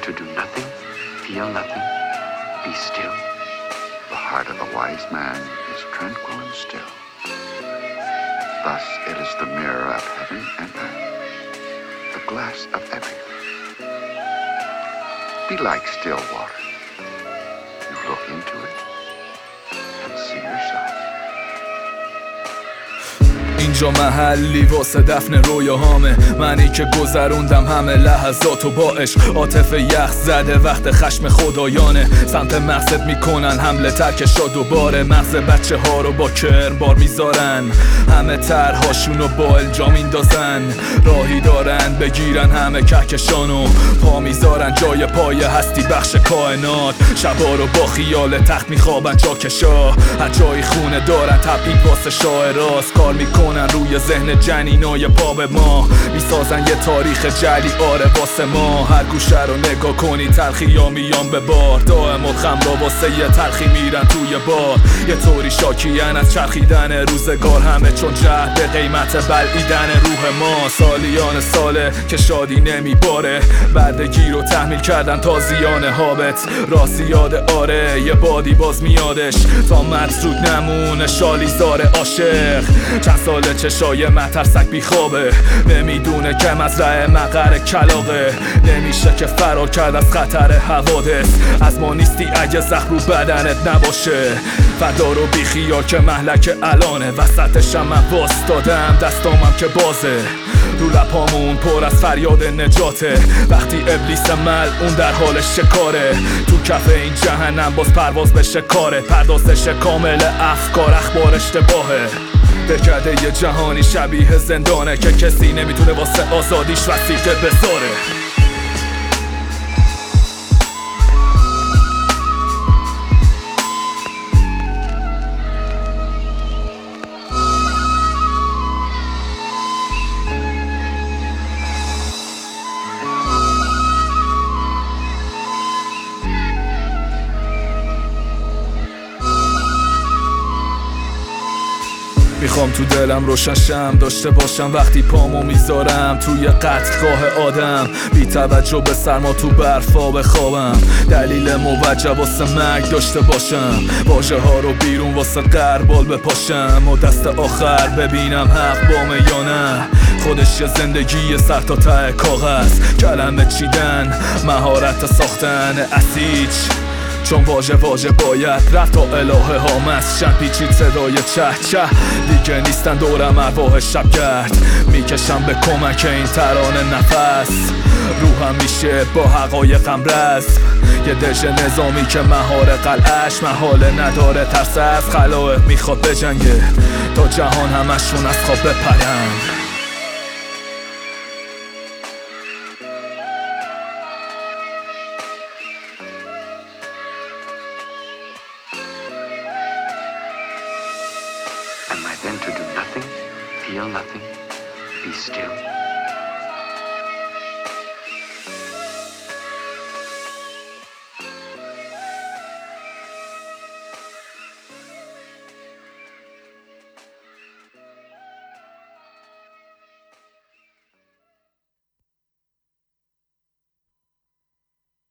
to do nothing, feel nothing, be still. The heart of a wise man is tranquil and still. Thus it is the mirror of heaven and earth, the glass of everything. Be like still water. You look into it and see yourself. اینجا محلی واسه دفن رویاهامه، منی که گذروندم همه لحظاتو با عشق. عاطفه یخ زده وقت خشم خدایانه، سمت مقصد میکنن حمله ترکشا دوباره. مغز بچه ها رو با کرم بار میذارن، همه طرحاشونو با الجام میندازن. راهی دارن بگیرن همه کهکشانو، پا میذارن جای پای هستی بخش کائنات. شبا رو با خیال تخت میخوابن جاکشا، هر جای خونه دارن تبعید واسه شاعراست. کار میکنن روی ذهن جنینای پا به ما، میسازن یه تاریخ جلی آره واسه ما. هر گوشه رو نگاه کنی تلخی ها میان به بار، دائم و خم را واسه یه تلخی میرن توی بار. یه طوری شاکیان از چرخیدن روزگار، همه چون جهد به قیمت بلعیدن روح ما. سالیان ساله که شادی نمیباره، بردگی رو تحمیل کردن تازیان هابت. راستی یاد آره یه بادی باز میادش، تا متروک نمونه شالیزار عاشق. چند ساله چشای مترسک بیخوابه، نمیدونه که مزرعه مقر کلاغه. نمیشه که فرار کرد از خطر حوادث، از ما نیستی اگه زخم رو بدنت نباشه. فردا رو بیخیال که مهلک الانه، وسطشم من واستادم دستامم که بازه. رو لپامون پر از فریاد نجاته، وقتی ابلیس ملعون در حال شکاره. تو کف این جهنم باز پرواز به شکاره، پردازش کامل افکار اخبار اشتباهه. دکده یه جهانی شبیه زندانه که کسی نمیتونه واسه آزادیش وثیقه بذاره. میخوام تو دلم روشن شم داشته باشم وقتی پامو میذارم توی قتلگاه آدم. بی توجه به سرما تو برفا بخوابم، دلیل موجه واسه مرگ داشته باشم. واژه ها رو بیرون واسه غربال بپاشم، و دست آخر ببینم حق بامه یا نه. خودش یه زندگی سر تا ته کاغذ، کلمه چیدن مهارت ساختن اسیج. چون واژه باید رفت تا الهه ها مسشن. پیچید صدای چه دیگه نیستن دورم ارواح شبگرد، میکشم به کمک این ترانه نفس. روحم میشه با حقایقم رزم، یه دژ نظامی که مهار قلعش محاله نداره. ترس از خلائق میخواد بجنگه تا جهان همشون از خواب بپرن. Am I then to do nothing, feel nothing, be still?